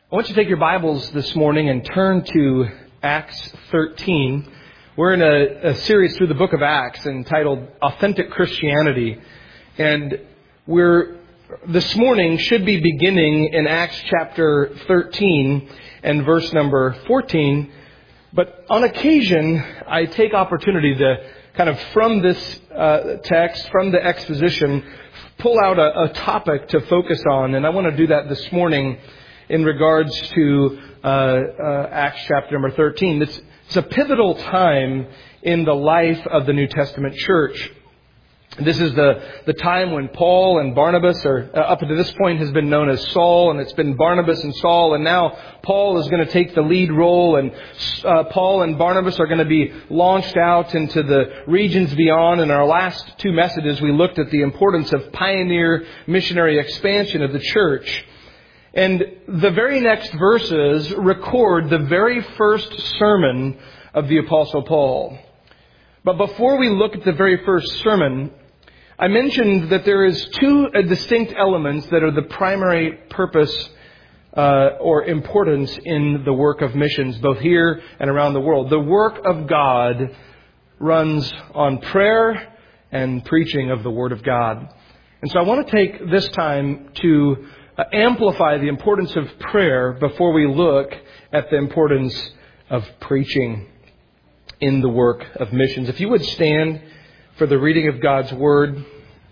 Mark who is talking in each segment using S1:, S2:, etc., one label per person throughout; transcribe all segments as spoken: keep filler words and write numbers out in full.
S1: I want you to take your Bibles this morning and turn to Acts thirteen. We're in a, a series through the book of Acts entitled Authentic Christianity. And we're, this morning, should be beginning in Acts chapter thirteen and verse number fourteen. But on occasion, I take opportunity to kind of from this uh, text, from the exposition, pull out a, a topic to focus on. And I want to do that this morning in regards to uh, uh, Acts chapter number thirteen. It's, it's a pivotal time in the life of the New Testament church. This is the, the time when Paul and Barnabas are, uh, up to this point, has been known as Saul, and it's been Barnabas and Saul, and now Paul is going to take the lead role, and uh, Paul and Barnabas are going to be launched out into the regions beyond. In our last two messages, we looked at the importance of pioneer missionary expansion of the church. And the very next verses record the very first sermon of the Apostle Paul. But before we look at the very first sermon, I mentioned that there is two distinct elements that are the primary purpose uh, or importance in the work of missions, both here and around the world. The work of God runs on prayer and preaching of the Word of God. And so I want to take this time to Uh, amplify the importance of prayer before we look at the importance of preaching in the work of missions. If you would stand for the reading of God's Word.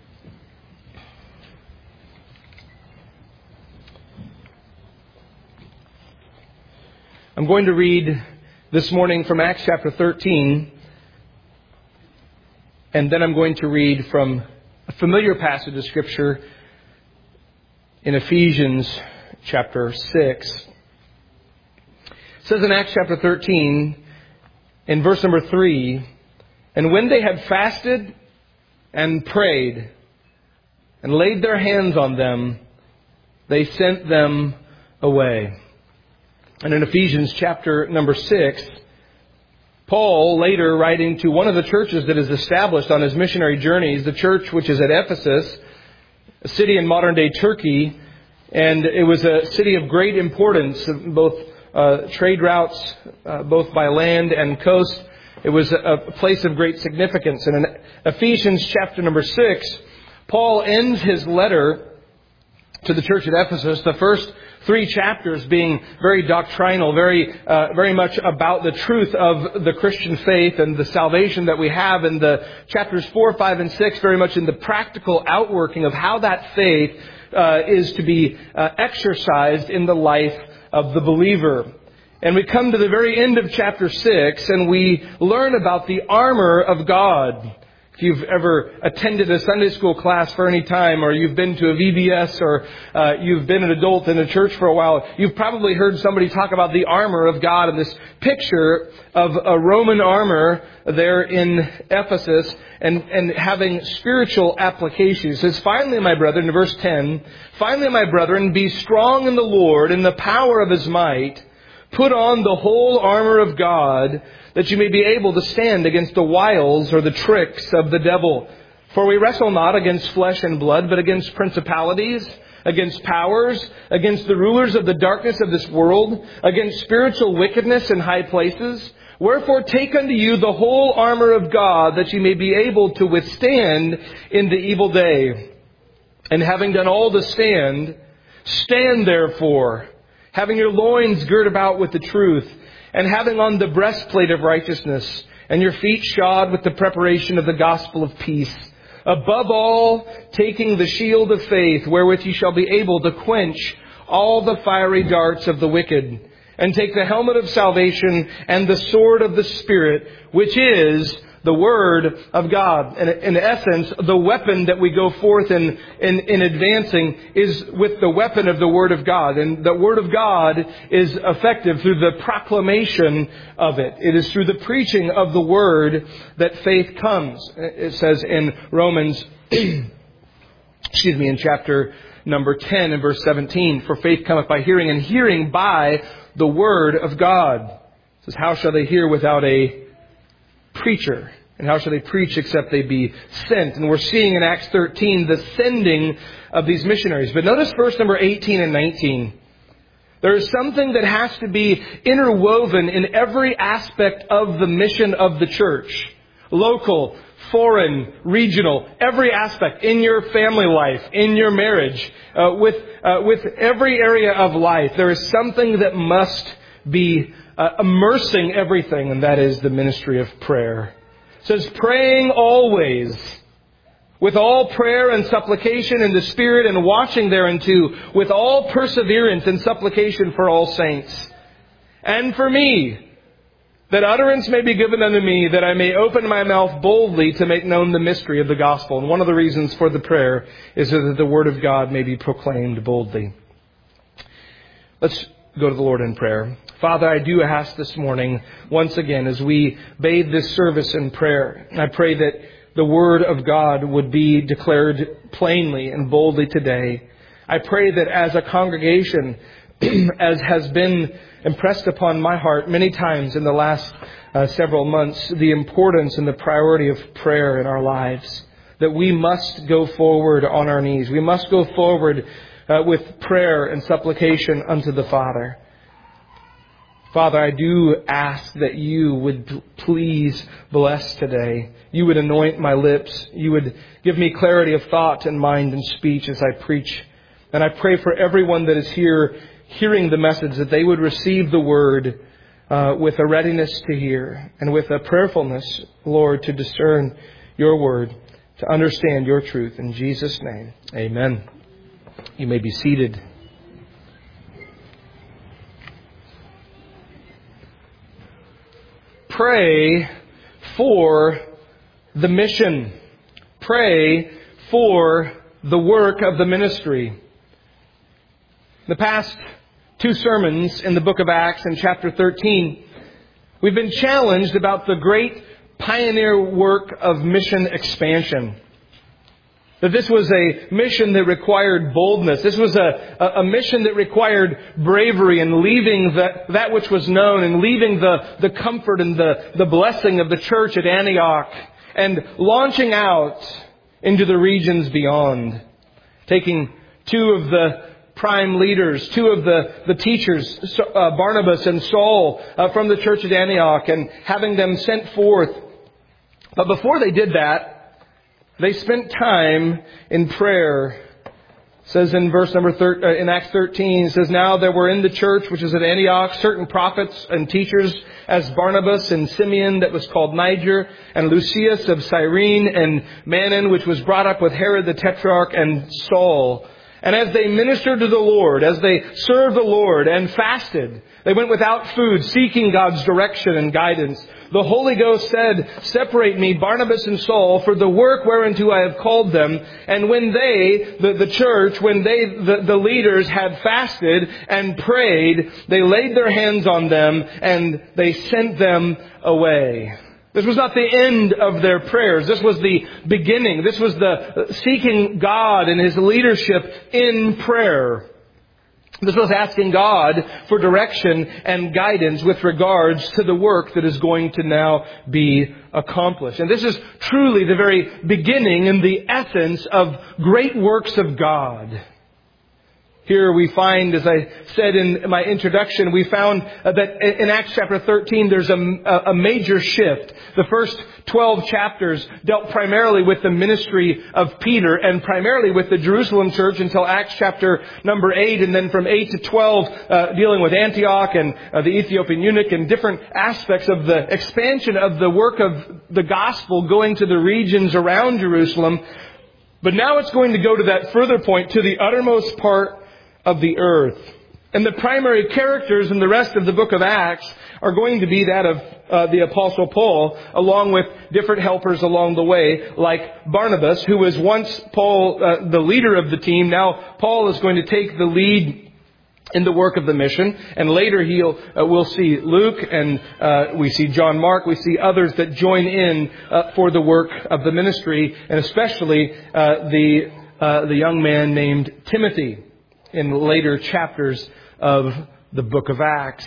S1: I'm going to read this morning from Acts chapter thirteen, and then I'm going to read from a familiar passage of Scripture in Ephesians chapter six. It says in Acts chapter thirteen, in verse number three, "And when they had fasted and prayed and laid their hands on them, they sent them away." And in Ephesians chapter number six, Paul, later writing to one of the churches that is established on his missionary journeys, the church which is at Ephesus, a city in modern-day Turkey, and it was a city of great importance, both uh, trade routes, uh, both by land and coast. It was a, a place of great significance. And in Ephesians chapter number six, Paul ends his letter to the church at Ephesus, the first three chapters being very doctrinal, very uh, very much about the truth of the Christian faith and the salvation that we have. And the chapters four, five, and six very much in the practical outworking of how that faith uh, is to be uh, exercised in the life of the believer. And we come to the very end of chapter six, and we learn about the armor of God. If you've ever attended a Sunday school class for any time, or you've been to a V B S, or uh, you've been an adult in a church for a while, you've probably heard somebody talk about the armor of God and this picture of a Roman armor there in Ephesus and, and having spiritual applications. It says, "Finally, my brethren," in verse ten, "Finally, my brethren, be strong in the Lord in the power of His might. Put on the whole armor of God, that you may be able to stand against the wiles or the tricks of the devil. For we wrestle not against flesh and blood, but against principalities, against powers, against the rulers of the darkness of this world, against spiritual wickedness in high places. Wherefore take unto you the whole armor of God, that you may be able to withstand in the evil day. And having done all to stand, stand therefore, having your loins girt about with the truth, and having on the breastplate of righteousness, and your feet shod with the preparation of the gospel of peace. Above all, taking the shield of faith, wherewith you shall be able to quench all the fiery darts of the wicked. And take the helmet of salvation and the sword of the Spirit, which is the Word of God." And in essence, the weapon that we go forth in, in, in advancing is with the weapon of the Word of God. And the Word of God is effective through the proclamation of it. It is through the preaching of the Word that faith comes. It says in Romans, excuse me, in chapter number ten and verse seventeen, "For faith cometh by hearing, and hearing by the Word of God." It says, "How shall they hear without a preacher? And how shall they preach except they be sent?" And we're seeing in Acts thirteen the sending of these missionaries. But notice verse number eighteen and nineteen. There is something that has to be interwoven in every aspect of the mission of the church. Local, foreign, regional, every aspect in your family life, in your marriage, uh, with uh, with every area of life. There is something that must be uh, immersing everything, and that is the ministry of prayer. It says, praying always, with all prayer and supplication in the Spirit, and watching thereunto, with all perseverance and supplication for all saints. And for me, that utterance may be given unto me, that I may open my mouth boldly to make known the mystery of the gospel. And one of the reasons for the prayer is that the word of God may be proclaimed boldly. Let's go to the Lord in prayer. Father, I do ask this morning, once again, as we bathe this service in prayer, I pray that the word of God would be declared plainly and boldly today. I pray that as a congregation, as has been impressed upon my heart many times in the last uh, several months, the importance and the priority of prayer in our lives, that we must go forward on our knees. We must go forward uh, with prayer and supplication unto the Father. Father, I do ask that you would please bless today. You would anoint my lips. You would give me clarity of thought and mind and speech as I preach. And I pray for everyone that is here hearing the message, that they would receive the word uh, with a readiness to hear and with a prayerfulness, Lord, to discern your word, to understand your truth. In Jesus' name, amen. You may be seated. Pray for the mission. Pray for the work of the ministry. The past two sermons in the book of Acts in chapter thirteen, we've been challenged about the great pioneer work of mission expansion. That this was a mission that required boldness. This was a, a, a mission that required bravery and leaving the, that which was known and leaving the, the comfort and the, the blessing of the church at Antioch and launching out into the regions beyond. Taking two of the prime leaders, two of the, the teachers, uh, Barnabas and Saul, uh, from the church at Antioch, and having them sent forth. But before they did that, they spent time in prayer. It says in verse number thir- uh, in Acts thirteen, it says, now there were in the church, which is at Antioch, certain prophets and teachers, as Barnabas and Simeon, that was called Niger, and Lucius of Cyrene, and Manon, which was brought up with Herod the Tetrarch, and Saul. And as they ministered to the Lord, as they served the Lord and fasted, they went without food, seeking God's direction and guidance. The Holy Ghost said, separate me, Barnabas and Saul, for the work whereunto I have called them. And when they, the, the church, when they, the, the leaders had fasted and prayed, they laid their hands on them and they sent them away. This was not the end of their prayers. This was the beginning. This was the seeking God and His leadership in prayer. This was asking God for direction and guidance with regards to the work that is going to now be accomplished. And this is truly the very beginning and the essence of great works of God. Here we find, as I said in my introduction, we found that in Acts chapter thirteen, there's a, a major shift. The first twelve chapters dealt primarily with the ministry of Peter and primarily with the Jerusalem church until Acts chapter number eight. And then from eight to twelve, uh, dealing with Antioch and uh, the Ethiopian eunuch and different aspects of the expansion of the work of the gospel going to the regions around Jerusalem. But now it's going to go to that further point, to the uttermost part of the earth. And the primary characters in the rest of the book of Acts are going to be that of uh, the Apostle Paul, along with different helpers along the way, like Barnabas, who was once Paul, uh, the leader of the team. Now Paul is going to take the lead in the work of the mission, and later he'll uh, we'll see Luke, and uh, we see John Mark, we see others that join in uh, for the work of the ministry, and especially uh, the uh, the young man named Timothy in later chapters of the book of Acts.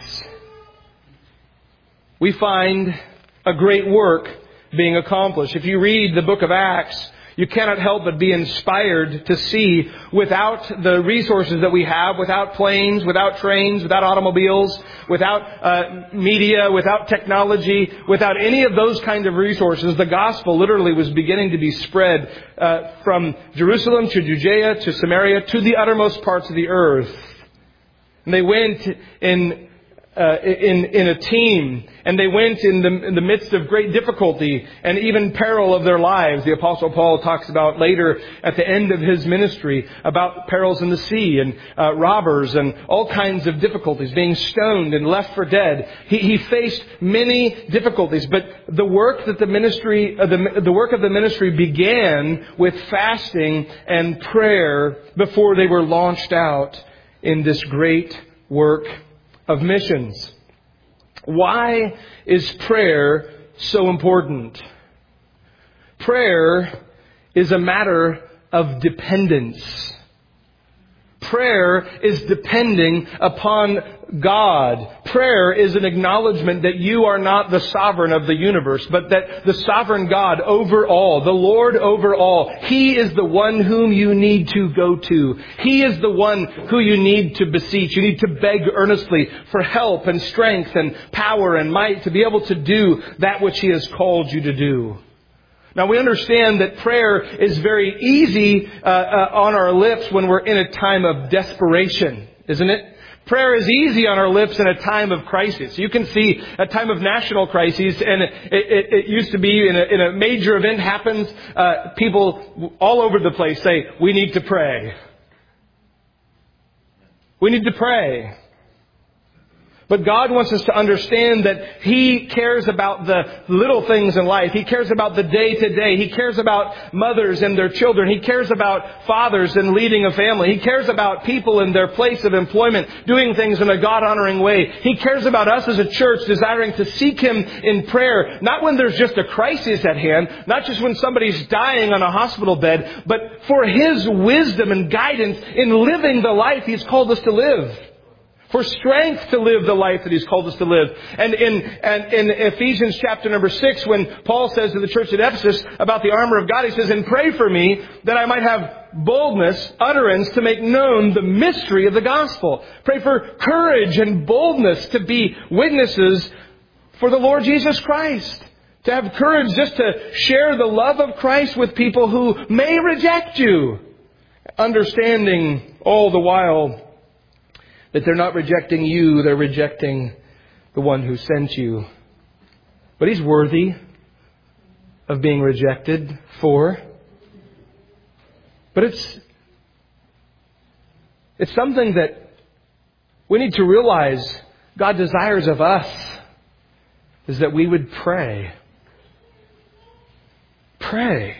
S1: We find a great work being accomplished. If you read the book of Acts, You cannot help but be inspired to see, without the resources that we have, without planes, without trains, without automobiles, without uh, media, without technology, without any of those kind of resources, the gospel literally was beginning to be spread uh, from Jerusalem to Judea to Samaria to the uttermost parts of the earth. And they went in Uh, in, in a team, and they went in the, in the midst of great difficulty and even peril of their lives. The Apostle Paul talks about later at the end of his ministry about perils in the sea and uh, robbers and all kinds of difficulties, being stoned and left for dead. He, he faced many difficulties, but the work that the ministry, uh, the, the work of the ministry began with fasting and prayer before they were launched out in this great work of missions. Why is prayer so important? Prayer is a matter of dependence. Prayer is depending upon God. Prayer is an acknowledgement that you are not the sovereign of the universe, but that the sovereign God over all, the Lord over all, He is the one whom you need to go to. He is the one who you need to beseech. You need to beg earnestly for help and strength and power and might to be able to do that which He has called you to do. Now, we understand that prayer is very easy uh, uh, on our lips when we're in a time of desperation, isn't it? Prayer is easy on our lips in a time of crisis. You can see a time of national crises, and it, it, it used to be in a, in a major event happens, uh, people all over the place say, we need to pray. We need to pray. But God wants us to understand that He cares about the little things in life. He cares about the day-to-day. He cares about mothers and their children. He cares about fathers and leading a family. He cares about people in their place of employment, doing things in a God-honoring way. He cares about us as a church desiring to seek Him in prayer, not when there's just a crisis at hand, not just when somebody's dying on a hospital bed, but for His wisdom and guidance in living the life He's called us to live. For strength to live the life that He's called us to live. And in, and in Ephesians chapter number six, when Paul says to the church at Ephesus about the armor of God, he says, and pray for me that I might have boldness, utterance to make known the mystery of the gospel. Pray for courage and boldness to be witnesses for the Lord Jesus Christ. To have courage just to share the love of Christ with people who may reject you. Understanding all the while that they're not rejecting you, they're rejecting the one who sent you. But He's worthy of being rejected for. But it's it's something that we need to realize God desires of us, is that we would pray. Pray.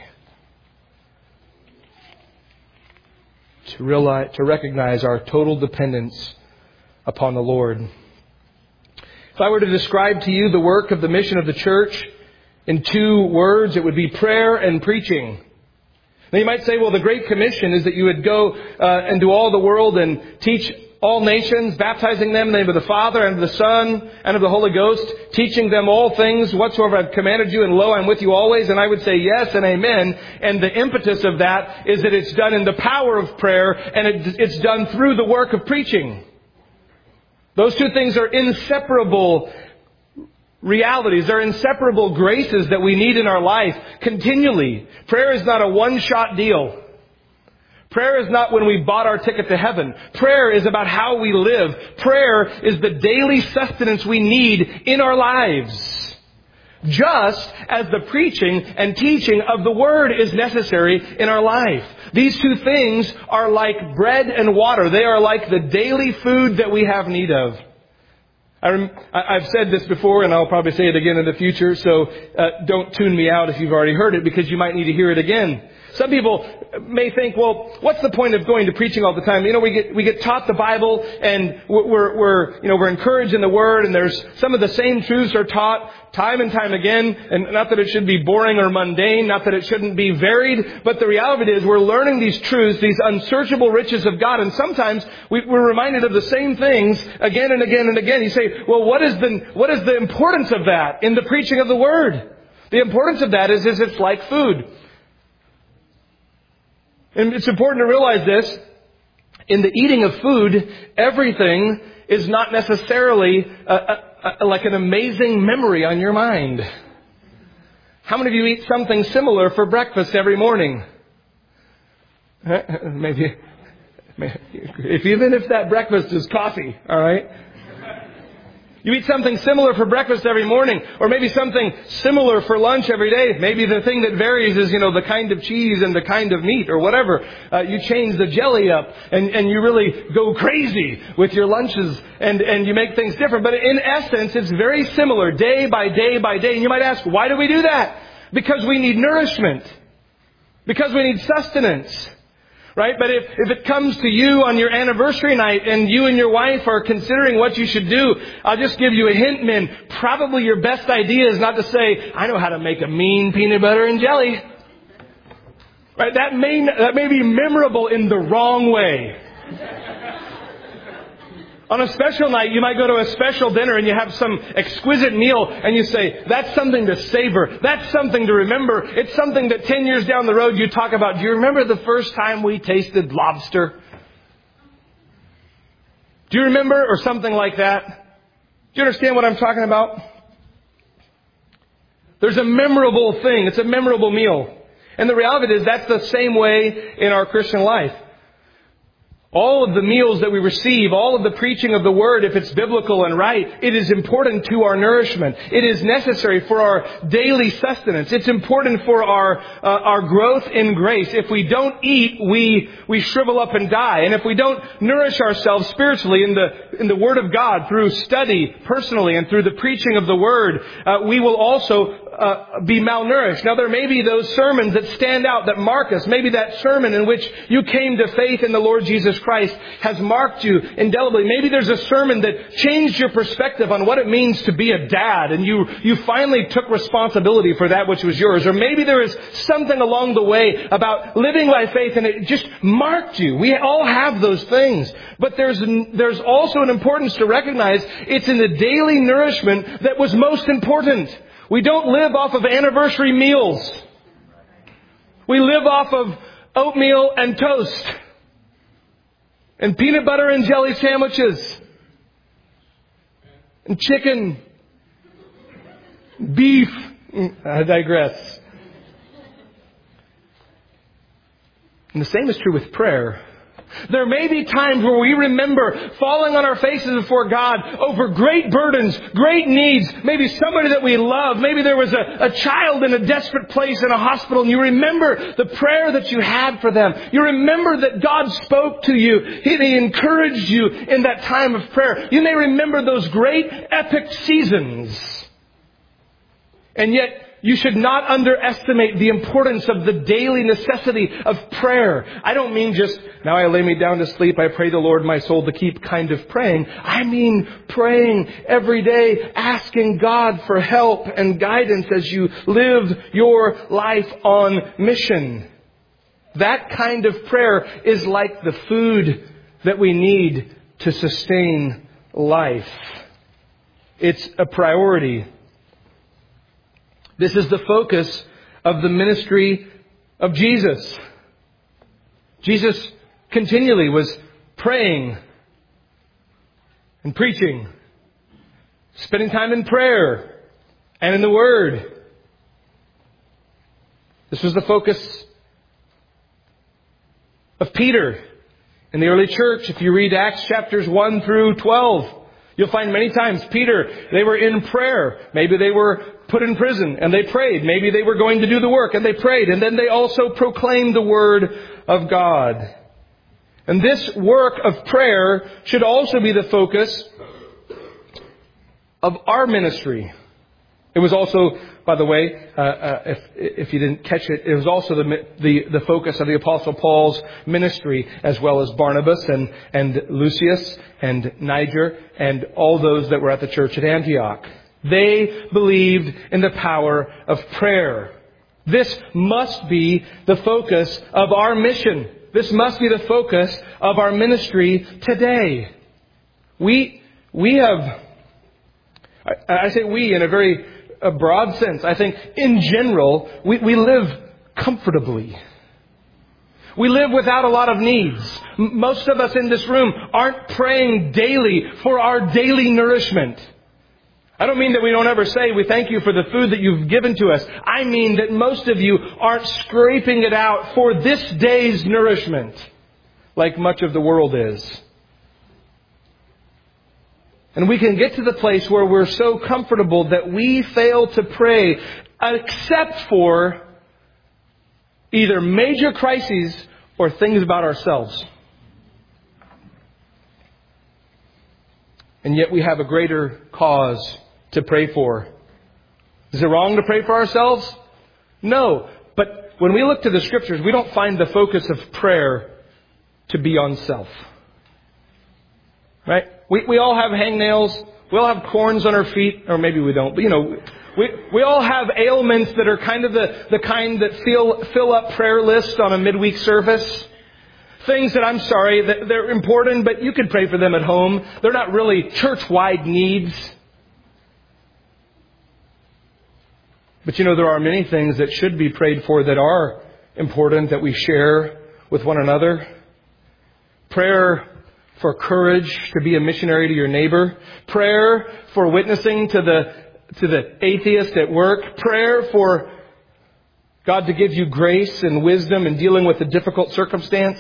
S1: To realize, to recognize our total dependence upon the Lord. If I were to describe to you the work of the mission of the church in two words, it would be prayer and preaching. Now you might say, well, the Great Commission is that you would go uh, into all the world and teach all nations, baptizing them in the name of the Father and of the Son and of the Holy Ghost, teaching them all things whatsoever I've commanded you, and lo, I'm with you always. And I would say yes and amen. And the impetus of that is that it's done in the power of prayer, and it, it's done through the work of preaching. Those two things are inseparable realities. They're inseparable graces that we need in our life continually. Prayer is not a one-shot deal. Prayer is not when we bought our ticket to heaven. Prayer is about how we live. Prayer is the daily sustenance we need in our lives. Just as the preaching and teaching of the Word is necessary in our life. These two things are like bread and water. They are like the daily food that we have need of. I rem- I've said this before, and I'll probably say it again in the future, so uh, don't tune me out if you've already heard it, because you might need to hear it again. Some people may think, well, what's the point of going to preaching all the time? You know, we get we get taught the Bible, and we're we're you know we're encouraged in the Word, and there's some of the same truths are taught time and time again. And not that it should be boring or mundane, not that it shouldn't be varied, but the reality is we're learning these truths, these unsearchable riches of God, and sometimes we, we're reminded of the same things again and again and again. You say, well, what is the what is the importance of that in the preaching of the Word? The importance of that is, is it's like food. And it's important to realize this. In the eating of food, everything is not necessarily a, a, a, like an amazing memory on your mind. How many of you eat something similar for breakfast every morning? Maybe, maybe if even if that breakfast is coffee, all right? You eat something similar for breakfast every morning, or maybe something similar for lunch every day. Maybe the thing that varies is, you know, the kind of cheese and the kind of meat or whatever. Uh, you change the jelly up and, and you really go crazy with your lunches and, and you make things different. But in essence, it's very similar day by day by day. And you might ask, why do we do that? Because we need nourishment. Because we need sustenance. Right? But if, if it comes to you on your anniversary night and you and your wife are considering what you should do, I'll just give you a hint, men. Probably your best idea is not to say, I know how to make a mean peanut butter and jelly. Right? That may, that may be memorable in the wrong way. On a special night, you might go to a special dinner and you have some exquisite meal and you say, that's something to savor. That's something to remember. It's something that ten years down the road you talk about. Do you remember the first time we tasted lobster? Do you remember? Or something like that. Do you understand what I'm talking about? There's a memorable thing. It's a memorable meal. And the reality is that's the same way in our Christian life. All of the meals that we receive, all of the preaching of the Word, if it's biblical and right, it is important to our nourishment. It is necessary for our daily sustenance. It's important for our uh, our growth in grace. If we don't eat, we we shrivel up and die. And if we don't nourish ourselves spiritually in the in the Word of God through study personally and through the preaching of the Word, uh, we will also Uh, be malnourished. Now, there may be those sermons that stand out, that mark us. Maybe that sermon in which you came to faith in the Lord Jesus Christ has marked you indelibly. Maybe there's a sermon that changed your perspective on what it means to be a dad, and you, you finally took responsibility for that which was yours. Or maybe there is something along the way about living by faith, and it just marked you. We all have those things. But there's, there's also an importance to recognize it's in the daily nourishment that was most important. We don't live off of anniversary meals. We live off of oatmeal and toast. And peanut butter and jelly sandwiches. And chicken. Beef. I digress. And the same is true with prayer. There may be times where we remember falling on our faces before God over great burdens, great needs, maybe somebody that we love. Maybe there was a, a child in a desperate place in a hospital and you remember the prayer that you had for them. You remember that God spoke to you. He, he encouraged you in that time of prayer. You may remember those great epic seasons. And yet, you should not underestimate the importance of the daily necessity of prayer. I don't mean just, now I lay me down to sleep, I pray the Lord my soul to keep kind of praying. I mean praying every day, asking God for help and guidance as you live your life on mission. That kind of prayer is like the food that we need to sustain life. It's a priority. This is the focus of the ministry of Jesus. Jesus continually was praying and preaching, spending time in prayer and in the Word. This was the focus of Peter in the early church. If you read Acts chapters one through twelve, you'll find many times Peter, they were in prayer. Maybe they were put in prison and they prayed. Maybe they were going to do the work and they prayed. And then they also proclaimed the Word of God. And this work of prayer should also be the focus of our ministry. It was also, by the way, uh, uh, if, if you didn't catch it, it was also the, the the focus of the Apostle Paul's ministry, as well as Barnabas and, and Lucius and Niger and all those that were at the church at Antioch. They believed in the power of prayer. This must be the focus of our mission. This must be the focus of our ministry today. We we have, I, I say we in a very a broad sense. I think in general, we, we live comfortably. We live without a lot of needs. M- Most of us in this room aren't praying daily for our daily nourishment. I don't mean that we don't ever say we thank you for the food that you've given to us. I mean that most of you aren't scraping it out for this day's nourishment like much of the world is. And we can get to the place where we're so comfortable that we fail to pray except for either major crises or things about ourselves. And yet we have a greater cause to pray for. Is it wrong to pray for ourselves? No. But when we look to the Scriptures, we don't find the focus of prayer to be on self. Right? We we all have hangnails. We all have corns on our feet. Or maybe we don't. But, you know, we we all have ailments that are kind of the, the kind that fill, fill up prayer lists on a midweek service. Things that, I'm sorry, that they're important, but you could pray for them at home. They're not really church-wide needs. But you know, there are many things that should be prayed for that are important that we share with one another. Prayer for courage to be a missionary to your neighbor. Prayer for witnessing to the to the atheist at work. Prayer for God to give you grace and wisdom in dealing with a difficult circumstance.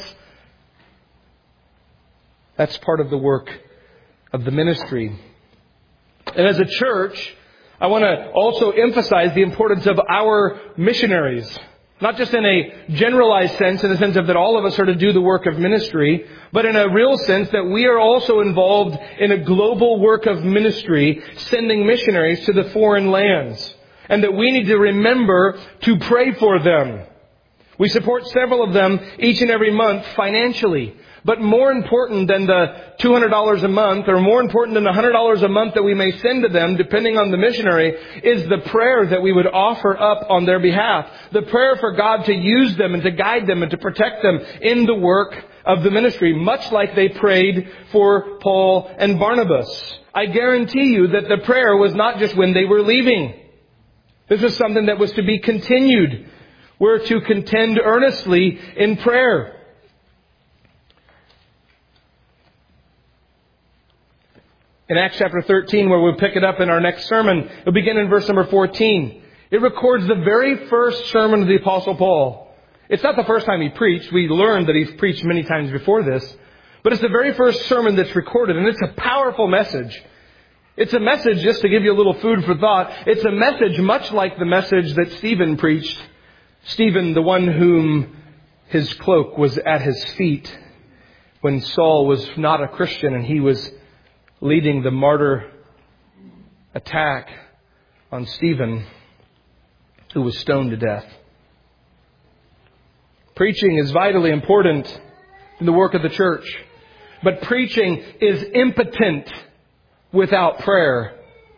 S1: That's part of the work of the ministry. And as a church, I want to also emphasize the importance of our missionaries. Not just in a generalized sense, in the sense of that all of us are to do the work of ministry, but in a real sense that we are also involved in a global work of ministry, sending missionaries to the foreign lands. And that we need to remember to pray for them. We support several of them each and every month financially. But more important than the two hundred dollars a month, or more important than the one hundred dollars a month that we may send to them, depending on the missionary, is the prayer that we would offer up on their behalf. The prayer for God to use them and to guide them and to protect them in the work of the ministry, much like they prayed for Paul and Barnabas. I guarantee you that the prayer was not just when they were leaving. This was something that was to be continued. We're to contend earnestly in prayer. In Acts chapter thirteen, where we'll pick it up in our next sermon, it'll begin in verse number fourteen. It records the very first sermon of the Apostle Paul. It's not the first time he preached. We learned that he's preached many times before this. But it's the very first sermon that's recorded, and it's a powerful message. It's a message, just to give you a little food for thought, it's a message much like the message that Stephen preached. Stephen, the one whom his cloak was at his feet when Saul was not a Christian and he was leading the martyr attack on Stephen, who was stoned to death. Preaching is vitally important in the work of the church. But preaching is impotent without prayer.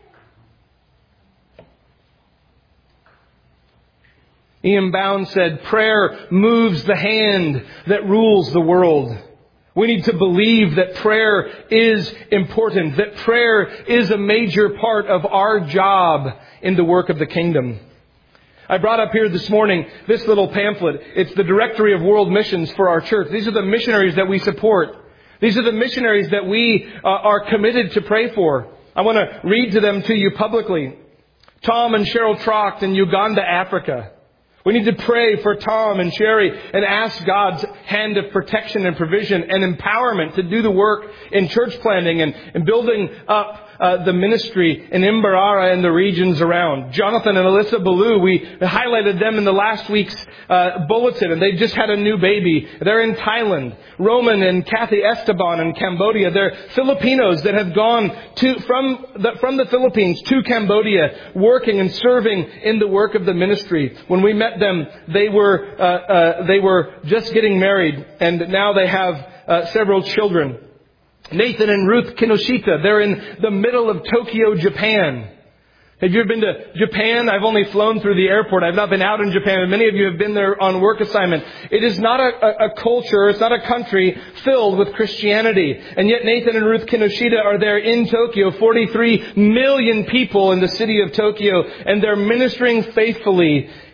S1: Ian Bound said, prayer moves the hand that rules the world. We need to believe that prayer is important, that prayer is a major part of our job in the work of the kingdom. I brought up here this morning this little pamphlet. It's the Directory of World Missions for our church. These are the missionaries that we support. These are the missionaries that we uh, are committed to pray for. I want to read to them to you publicly. Tom and Cheryl Trocht in Uganda, Africa. We need to pray for Tom and Sherry and ask God's hand of protection and provision and empowerment to do the work in church planting and, and building up uh, the ministry in Mbarara and the regions around. Jonathan and Alyssa Ballou, we highlighted them in the last week's uh, bulletin, and they just had a new baby. They're in Thailand. Roman and Kathy Esteban in Cambodia. They're Filipinos that have gone to from the, from the Philippines to Cambodia, working and serving in the work of the ministry. When we met them, they were uh, uh, they were just getting married, and now they have uh, several children. Nathan and Ruth Kinoshita, they're in the middle of Tokyo, Japan. Have you ever been to Japan? I've only flown through the airport. I've not been out in Japan, and many of you have been there on work assignment. It is not a, a, a culture, it's not a country filled with Christianity. And yet Nathan and Ruth Kinoshita are there in Tokyo, forty-three million people in the city of Tokyo, and they're ministering faithfully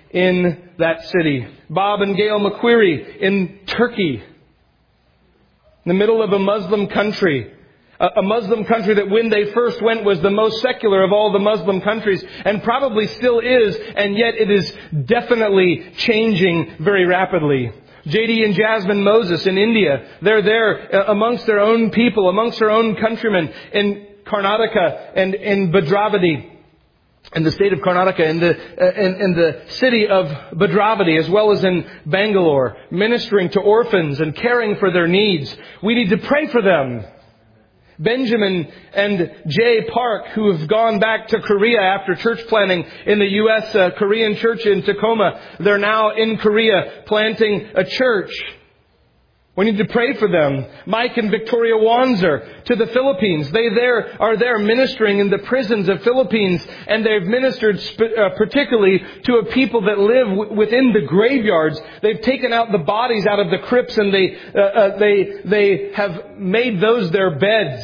S1: in that city. Bob and Gail McQuarrie in Turkey, in the middle of a Muslim country. A Muslim country that when they first went was the most secular of all the Muslim countries, and probably still is, and yet it is definitely changing very rapidly. J D and Jasmine Moses in India, they're there amongst their own people, amongst their own countrymen in Karnataka and in Bhadravati, in the state of Karnataka, in the uh, in, in the city of Bhadravati, as well as in Bangalore, ministering to orphans and caring for their needs. We need to pray for them. Benjamin and Jay Park, who have gone back to Korea after church planting in the U S uh, Korean church in Tacoma. They're now in Korea planting a church. We need to pray for them. Mike and Victoria Wanzer to the Philippines. They there are there ministering in the prisons of Philippines, and they've ministered sp- uh, particularly to a people that live w- within the graveyards. They've taken out the bodies out of the crypts, and they uh, uh, they they have made those their beds.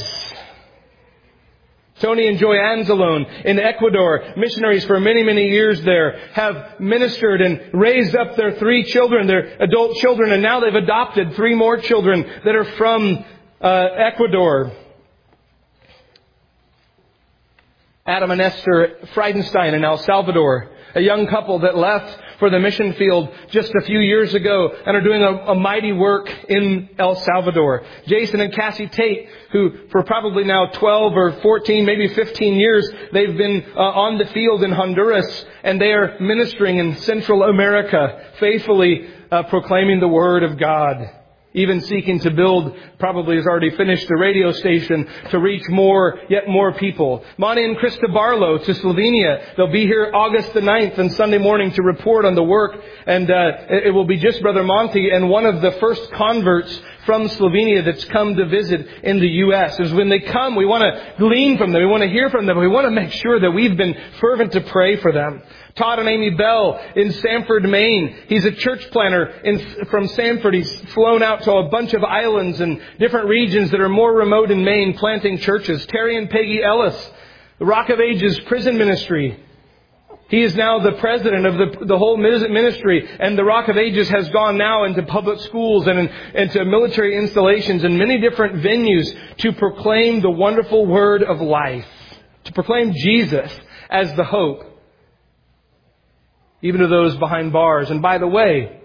S1: Tony and Joy Anzalone in Ecuador, missionaries for many, many years there, have ministered and raised up their three children, their adult children, and now they've adopted three more children that are from uh, Ecuador. Adam and Esther Friedenstein in El Salvador, a young couple that left for the mission field just a few years ago and are doing a, a mighty work in El Salvador. Jason and Cassie Tate, who for probably now twelve or fourteen, maybe fifteen years, they've been uh, on the field in Honduras, and they are ministering in Central America, faithfully uh, proclaiming the Word of God. Even seeking to build, probably has already finished, a radio station to reach more, yet more people. Monty and Krista Barlow to Slovenia. They'll be here August the ninth and Sunday morning to report on the work. And uh, it will be just Brother Monty and one of the first converts from Slovenia that's come to visit in the U S. Is when they come, we want to glean from them. We want to hear from them. We want to make sure that we've been fervent to pray for them. Todd and Amy Bell in Sanford, Maine. He's a church planner in, from Sanford. He's flown out to a bunch of islands and different regions that are more remote in Maine, planting churches. Terry and Peggy Ellis, the Rock of Ages prison ministry. He is now the president of the, the whole ministry, and the Rock of Ages has gone now into public schools and in, into military installations and many different venues to proclaim the wonderful word of life, to proclaim Jesus as the hope, even to those behind bars. And by the way,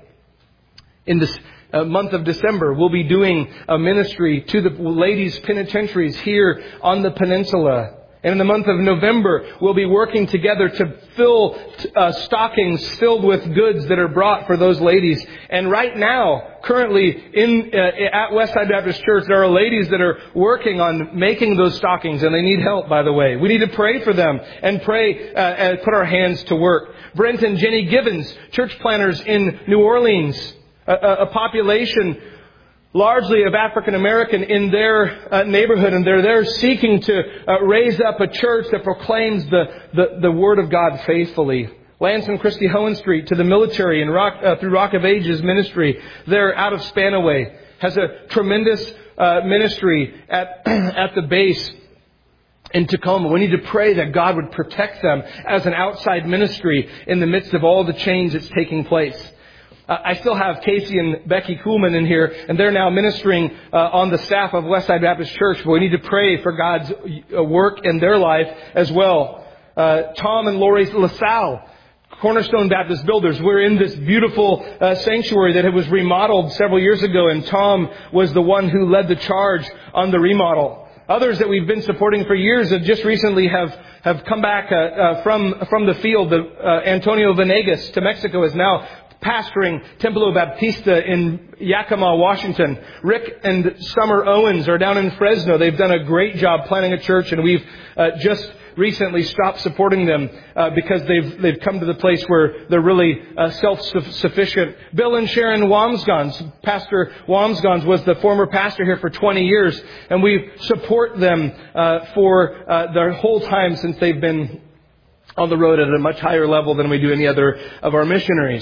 S1: in this uh, month of December, we'll be doing a ministry to the ladies' penitentiaries here on the peninsula. And in the month of November, we'll be working together to fill uh, stockings filled with goods that are brought for those ladies. And right now, currently in uh, at Westside Baptist Church, there are ladies that are working on making those stockings, and they need help, by the way. We need to pray for them and pray uh, and put our hands to work. Brent and Jenny Gibbons, church planners in New Orleans, a, a population largely of African American in their uh, neighborhood, and they're there seeking to uh, raise up a church that proclaims the, the, the Word of God faithfully. Lance and Christy Hohenstreet to the military and rock, uh, through Rock of Ages ministry. They're out of Spanaway. Has a tremendous uh, ministry at at the base in Tacoma. We need to pray that God would protect them as an outside ministry in the midst of all the change that's taking place. Uh, I still have Casey and Becky Kuhlman in here, and they're now ministering uh, on the staff of Westside Baptist Church. But we need to pray for God's uh, work in their life as well. Uh, Tom and Lori LaSalle, Cornerstone Baptist Builders. We're in this beautiful uh, sanctuary that was remodeled several years ago, and Tom was the one who led the charge on the remodel. Others that we've been supporting for years have just recently have, have come back uh, uh, from from the field. The, uh, Antonio Venegas to Mexico is now pastoring Templo Baptista in Yakima, Washington. Rick and Summer Owens are down in Fresno. They've done a great job planning a church, and we've uh, just recently stopped supporting them uh, because they've they've come to the place where they're really uh, self-sufficient. Bill and Sharon Wamsgans. Pastor Wamsgans was the former pastor here for twenty years, and we support them uh, for uh, their whole time since they've been on the road at a much higher level than we do any other of our missionaries.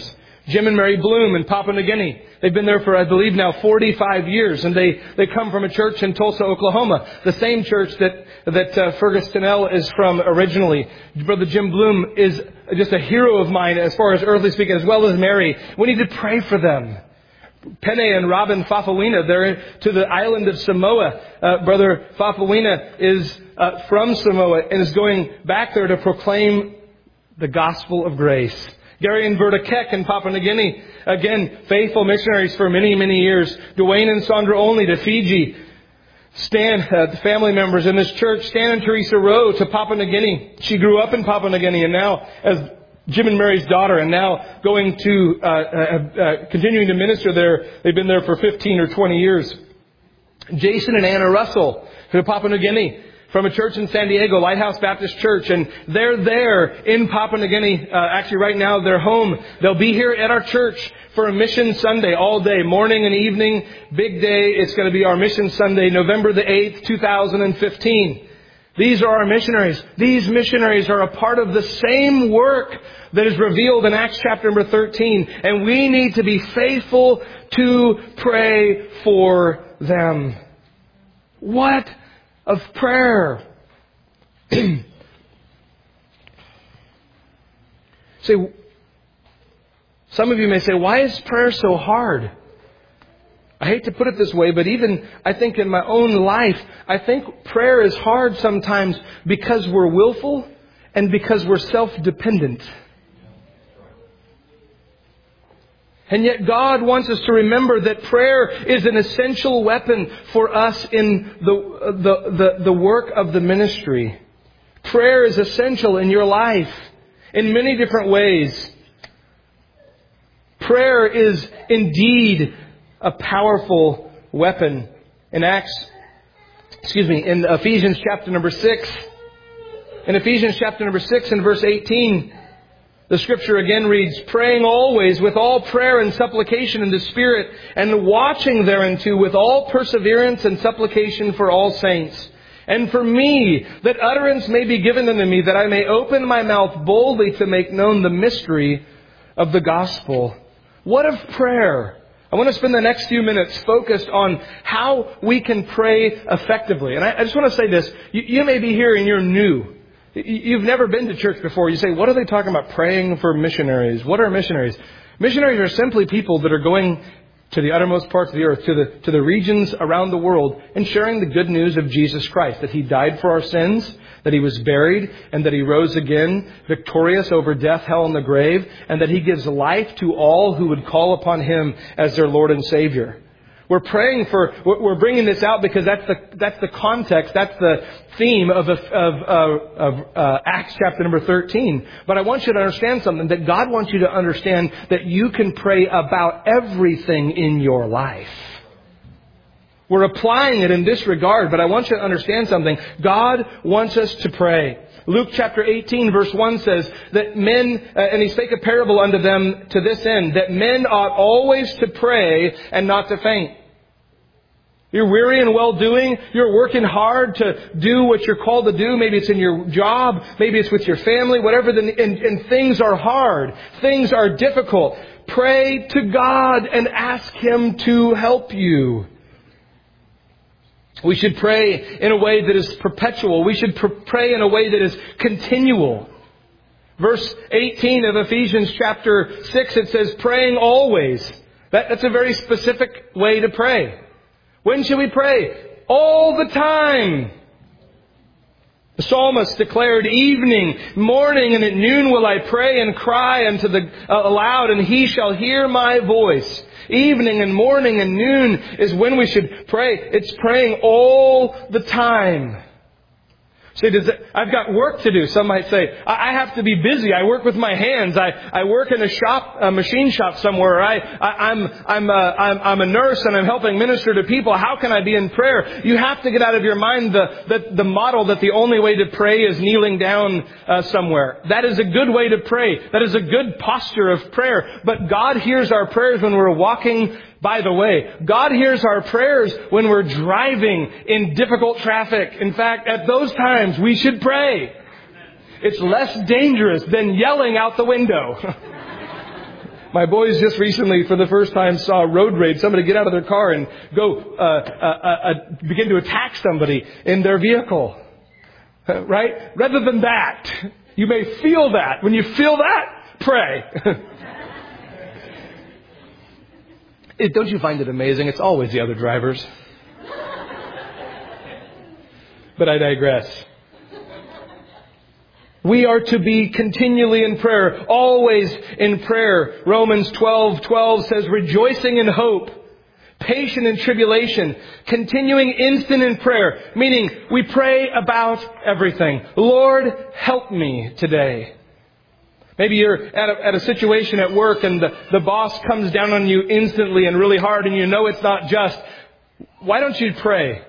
S1: Jim and Mary Bloom in Papua New Guinea. They've been there for, I believe, now forty-five years, and they, they come from a church in Tulsa, Oklahoma, the same church that that uh, Fergus Tennell is from originally. Brother Jim Bloom is just a hero of mine as far as earthly speaking, as well as Mary. We need to pray for them. Pene and Robin Fafawina, they're to the island of Samoa. Uh, Brother Fafawina is uh, from Samoa and is going back there to proclaim the gospel of grace. Gary and Verta Keck in Papua New Guinea, again, faithful missionaries for many, many years. Dwayne and Sandra Only to Fiji. Stan, uh, the family members in this church. Stan and Teresa Rowe to Papua New Guinea. She grew up in Papua New Guinea and now as Jim and Mary's daughter, and now going to, uh, uh, uh, continuing to minister there. They've been there for fifteen or twenty years. Jason and Anna Russell to Papua New Guinea from a church in San Diego, Lighthouse Baptist Church, and they're there in Papua New Guinea. Uh, actually, right now, they're home. They'll be here at our church for a Mission Sunday all day, morning and evening. Big day. It's going to be our Mission Sunday, November the eighth, two thousand fifteen. These are our missionaries. These missionaries are a part of the same work that is revealed in Acts chapter number thirteen. And we need to be faithful to pray for them. What of prayer? See, some of you may say, why is prayer so hard? I hate to put it this way, but even I think in my own life, I think prayer is hard sometimes because we're willful and because we're self-dependent. And yet God wants us to remember that prayer is an essential weapon for us in the, the, the, the work of the ministry. Prayer is essential in your life in many different ways. Prayer is indeed a powerful weapon. In Acts, excuse me, in Ephesians chapter number six, in Ephesians chapter number six and verse eighteen, the scripture again reads, praying always with all prayer and supplication in the Spirit, and watching thereunto with all perseverance and supplication for all saints. And for me, that utterance may be given unto me, that I may open my mouth boldly to make known the mystery of the gospel. What of prayer? I want to spend the next few minutes focused on how we can pray effectively. And I, I just want to say this. You, you may be here and you're new. You've never been to church before. You say, what are they talking about praying for missionaries? What are missionaries? Missionaries are simply people that are going to the uttermost parts of the earth, to the, to the regions around the world, and sharing the good news of Jesus Christ, that He died for our sins, that He was buried, and that He rose again, victorious over death, hell, and the grave, and that He gives life to all who would call upon Him as their Lord and Savior. We're praying for, we're bringing this out because that's the, that's the context, that's the theme of, of, of, of uh, Acts chapter number thirteen. But I want you to understand something, that God wants you to understand that you can pray about everything in your life. We're applying it in this regard, but I want you to understand something. God wants us to pray. Luke chapter eighteen verse one says that men, uh, and He spake a parable unto them to this end, that men ought always to pray and not to faint. You're weary and well-doing. You're working hard to do what you're called to do. Maybe it's in your job. Maybe it's with your family. Whatever. The, and, and things are hard. Things are difficult. Pray to God and ask Him to help you. We should pray in a way that is perpetual. We should pr- pray in a way that is continual. Verse eighteen of Ephesians chapter six, it says, praying always. That, that's a very specific way to pray. When should we pray? All the time. The psalmist declared, evening, morning, and at noon will I pray and cry unto the uh, aloud, and He shall hear my voice. Evening and morning and noon is when we should pray. It's praying all the time. See, does it, I've got work to do. Some might say, I, I have to be busy. I work with my hands. I, I work in a shop, a machine shop somewhere. I, I, I'm, I'm, a, I'm, I'm a nurse and I'm helping minister to people. How can I be in prayer? You have to get out of your mind the, the, the model that the only way to pray is kneeling down uh, somewhere. That is a good way to pray. That is a good posture of prayer. But God hears our prayers when we're walking by the way. God hears our prayers when we're driving in difficult traffic. In fact, at those times, we should pray. It's less dangerous than yelling out the window. My boys just recently, for the first time, saw road rage. Somebody get out of their car and go uh, uh, uh, begin to attack somebody in their vehicle. Uh, right? Rather than that, you may feel that. When you feel that, pray. it, don't you find it amazing? It's always the other drivers. But I digress. We are to be continually in prayer, always in prayer. Romans twelve twelve says, rejoicing in hope, patient in tribulation, continuing instant in prayer. Meaning, we pray about everything. Lord, help me today. Maybe you're at a, at a situation at work and the, the boss comes down on you instantly and really hard and you know it's not just. Why don't you pray?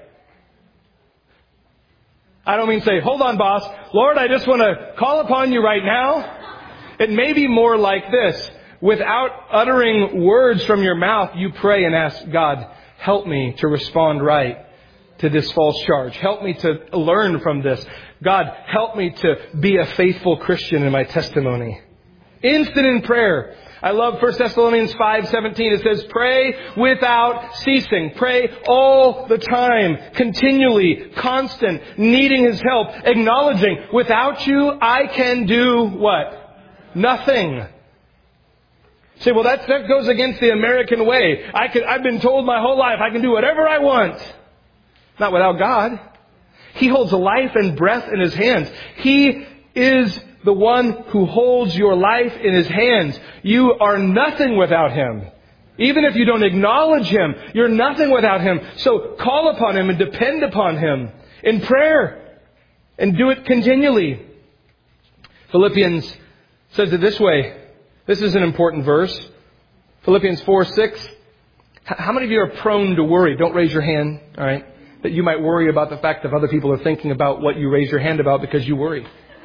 S1: I don't mean say, hold on, boss. Lord, I just want to call upon you right now. It may be more like this. Without uttering words from your mouth, you pray and ask God, help me to respond right to this false charge. Help me to learn from this. God, help me to be a faithful Christian in my testimony. Instant in prayer. I love First Thessalonians five seventeen. It says, pray without ceasing. Pray all the time, continually, constant, needing His help, acknowledging, without you, I can do what? Nothing. Say, well, that, that goes against the American way. I could, I've been told my whole life I can do whatever I want. Not without God. He holds life and breath in His hands. He is the one who holds your life in His hands. You are nothing without Him. Even if you don't acknowledge Him, you're nothing without Him. So call upon Him and depend upon Him in prayer. And do it continually. Philippians says it this way. This is an important verse. Philippians four six. How many of you are prone to worry? Don't raise your hand, all right? That you might worry about the fact that other people are thinking about what you raise your hand about because you worry.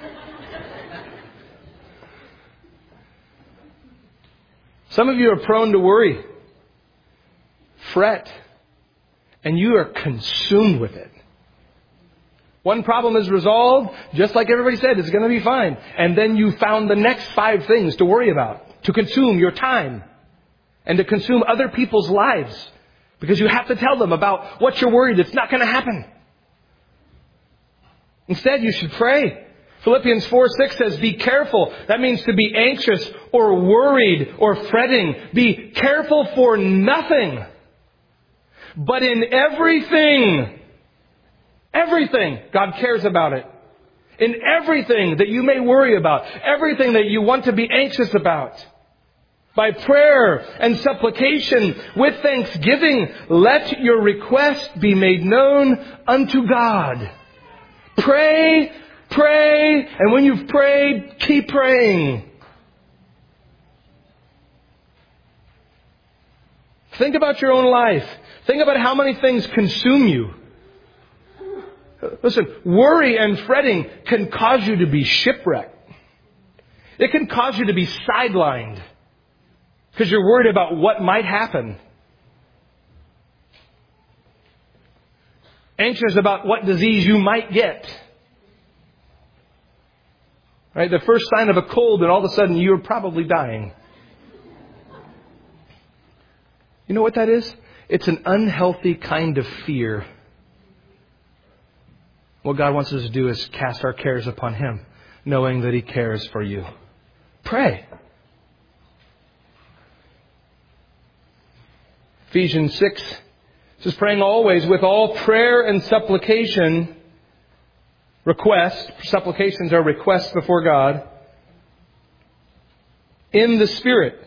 S1: Some of you are prone to worry, fret, and you are consumed with it. One problem is resolved, just like everybody said, it's going to be fine. And then you found the next five things to worry about, to consume your time, and to consume other people's lives. Because you have to tell them about what you're worried it's not going to happen. Instead, you should pray. Philippians four six says, be careful. That means to be anxious or worried or fretting. Be careful for nothing. But in everything, everything, God cares about it. In everything that you may worry about, everything that you want to be anxious about, by prayer and supplication with thanksgiving, let your request be made known unto God. Pray, pray, and when you've prayed, keep praying. Think about your own life. Think about how many things consume you. Listen, worry and fretting can cause you to be shipwrecked. It can cause you to be sidelined because you're worried about what might happen. Anxious about what disease you might get. Right? The first sign of a cold and all of a sudden you're probably dying. You know what that is? It's an unhealthy kind of fear. What God wants us to do is cast our cares upon Him, knowing that He cares for you. Pray. Ephesians six says, praying always with all prayer and supplication, request, supplications are requests before God, in the Spirit.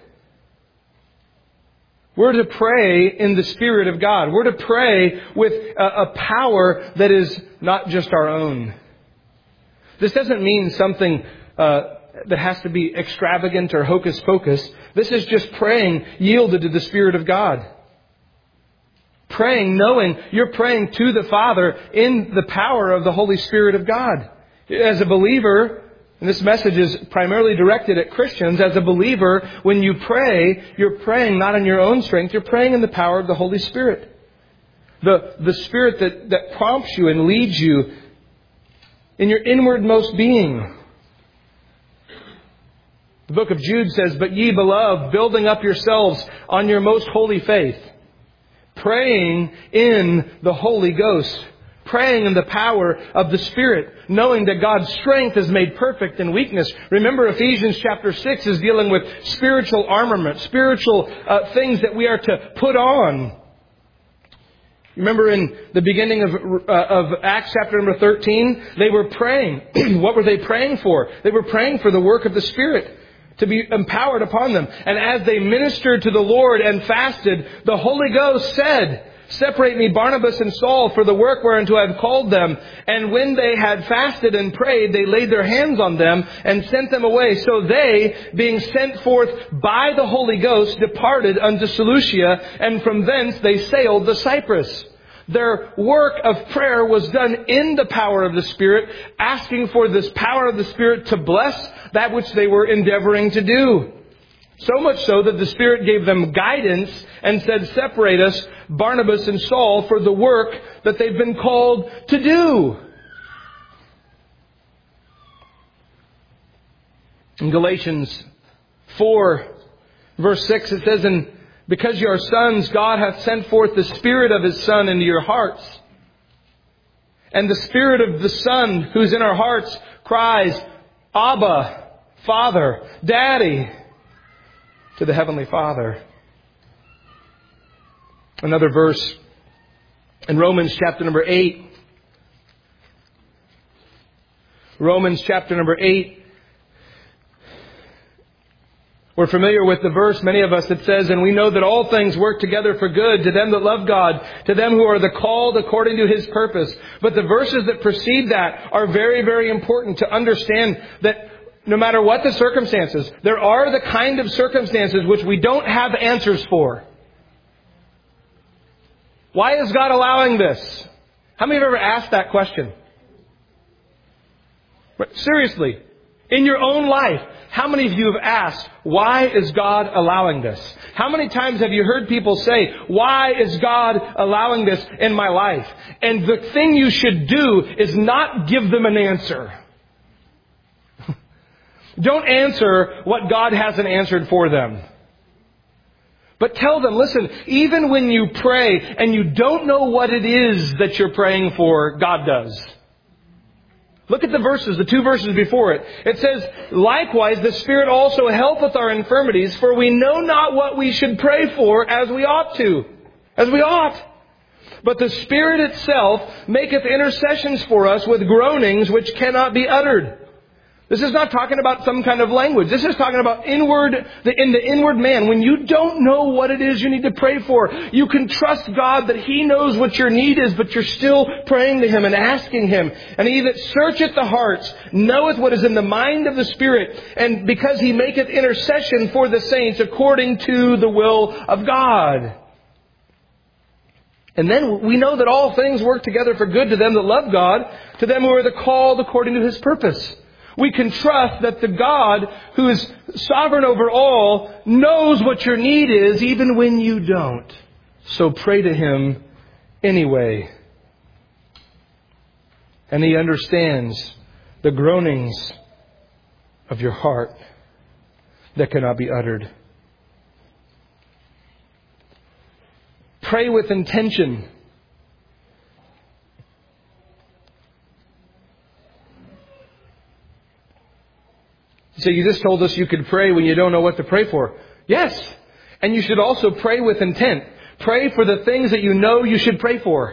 S1: We're to pray in the Spirit of God. We're to pray with a, a power that is not just our own. This doesn't mean something uh, that has to be extravagant or hocus pocus. This is just praying yielded to the Spirit of God. Praying, knowing you're praying to the Father in the power of the Holy Spirit of God. As a believer, and this message is primarily directed at Christians, as a believer, when you pray, you're praying not in your own strength, you're praying in the power of the Holy Spirit. The, the Spirit that, that prompts you and leads you in your inwardmost being. The book of Jude says, "But ye beloved, building up yourselves on your most holy faith, praying in the Holy Ghost," praying in the power of the Spirit, knowing that God's strength is made perfect in weakness. Remember, Ephesians chapter six is dealing with spiritual armament, spiritual uh, things that we are to put on. Remember in the beginning of, uh, of Acts chapter number thirteen, they were praying. What were they praying for? They were praying for the work of the Spirit to be empowered upon them. And as they ministered to the Lord and fasted, the Holy Ghost said, "Separate me Barnabas and Saul for the work whereunto I have called them." And when they had fasted and prayed, they laid their hands on them and sent them away. So they, being sent forth by the Holy Ghost, departed unto Seleucia, and from thence they sailed to Cyprus. Their work of prayer was done in the power of the Spirit, asking for this power of the Spirit to bless that which they were endeavoring to do. So much so that the Spirit gave them guidance and said, "Separate us, Barnabas and Saul, for the work that they've been called to do." In Galatians four, verse six, it says, "And because you are sons, God hath sent forth the Spirit of His Son into your hearts. And the Spirit of the Son who's in our hearts cries, Abba, Father, Daddy," to the Heavenly Father. Another verse in Romans chapter number eight. Romans chapter number eight. We're familiar with the verse, many of us, that says, "And we know that all things work together for good to them that love God, to them who are the called according to His purpose." But the verses that precede that are very, very important to understand that no matter what the circumstances, there are the kind of circumstances which we don't have answers for. Why is God allowing this? How many have ever asked that question? Seriously, in your own life, how many of you have asked, why is God allowing this? How many times have you heard people say, why is God allowing this in my life? And the thing you should do is not give them an answer. Don't answer what God hasn't answered for them. But tell them, listen, even when you pray and you don't know what it is that you're praying for, God does. Look at the verses, the two verses before it. It says, "Likewise, the Spirit also helpeth our infirmities, for we know not what we should pray for as we ought to." As we ought. "But the Spirit itself maketh intercessions for us with groanings which cannot be uttered." This is not talking about some kind of language. This is talking about inward, the, in the inward man. When you don't know what it is you need to pray for, you can trust God that He knows what your need is, but you're still praying to Him and asking Him. "And He that searcheth the hearts knoweth what is in the mind of the Spirit, and because He maketh intercession for the saints according to the will of God." And then we know that all things work together for good to them that love God, to them who are the called according to His purpose. We can trust that the God who is sovereign over all knows what your need is even when you don't. So pray to Him anyway. And He understands the groanings of your heart that cannot be uttered. Pray with intention. So you just told us you could pray when you don't know what to pray for. Yes. And you should also pray with intent. Pray for the things that you know you should pray for.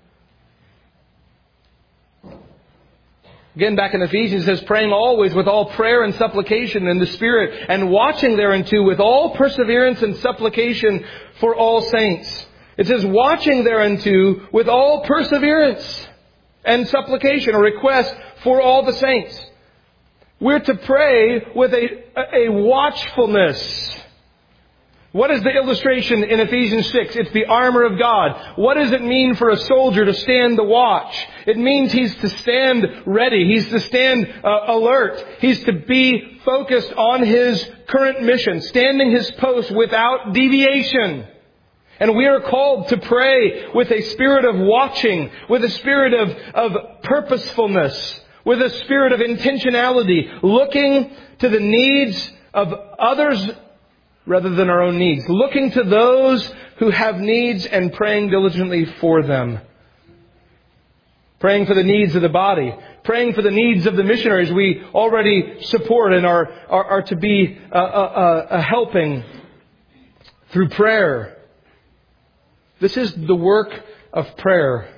S1: Again, back in Ephesians, it says, "Praying always with all prayer and supplication in the Spirit, and watching thereunto with all perseverance and supplication for all saints." It says, watching thereunto with all perseverance and supplication, or request for all the saints. We're to pray with a, a watchfulness. What is the illustration in Ephesians six? It's the armor of God. What does it mean for a soldier to stand the watch? It means he's to stand ready. He's to stand uh, alert. He's to be focused on his current mission, standing his post without deviation. And we are called to pray with a spirit of watching, with a spirit of, of purposefulness, with a spirit of intentionality, looking to the needs of others rather than our own needs. Looking to those who have needs and praying diligently for them. Praying for the needs of the body. Praying for the needs of the missionaries we already support and are, are, are to be uh, uh, uh, helping through prayer. This is the work of prayer.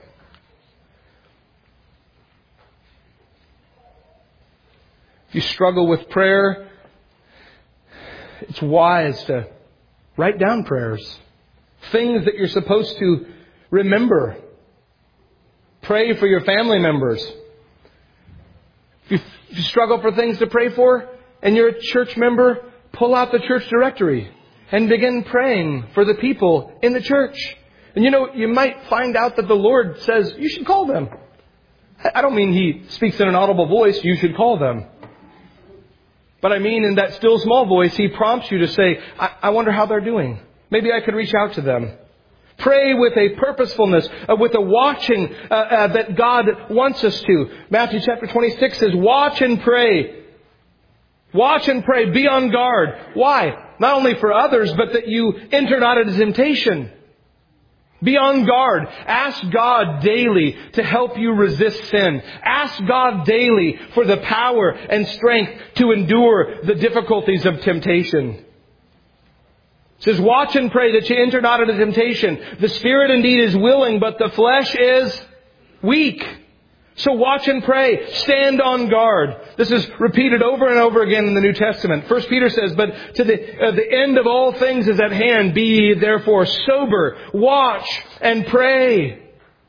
S1: If you struggle with prayer, it's wise to write down prayers. Things that you're supposed to remember. Pray for your family members. If you, if you struggle for things to pray for and you're a church member, pull out the church directory and begin praying for the people in the church. And you know, you might find out that the Lord says, you should call them. I don't mean He speaks in an audible voice, you should call them. But I mean in that still small voice, He prompts you to say, I, I wonder how they're doing. Maybe I could reach out to them. Pray with a purposefulness, uh, with a watching uh, uh, that God wants us to. Matthew chapter twenty-six says, watch and pray. Watch and pray. Be on guard. Why? Not only for others, but that you enter not into temptation. Be on guard. Ask God daily to help you resist sin. Ask God daily for the power and strength to endure the difficulties of temptation. It says, watch and pray that you enter not into temptation. The spirit indeed is willing, but the flesh is weak. So watch and pray. Stand on guard. This is repeated over and over again in the New Testament. First Peter says, but to the, uh, the end of all things is at hand. Be ye therefore sober. Watch and pray.